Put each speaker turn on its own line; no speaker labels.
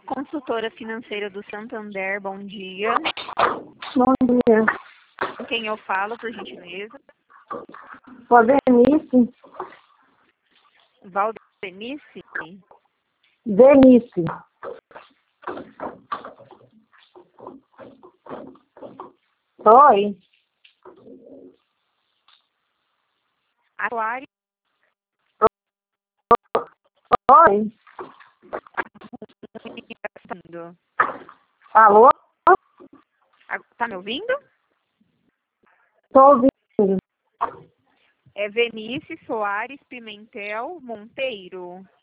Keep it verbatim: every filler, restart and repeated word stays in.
consultora financeira do Santander, bom dia.
Bom dia.
Com quem eu falo, por gentileza?
Com a Venice.
Valdenice?
Venice. Oi.
Aquário?
Oi. Alô?
Tá me ouvindo?
Estou ouvindo.
É Venice Soares Pimentel Monteiro.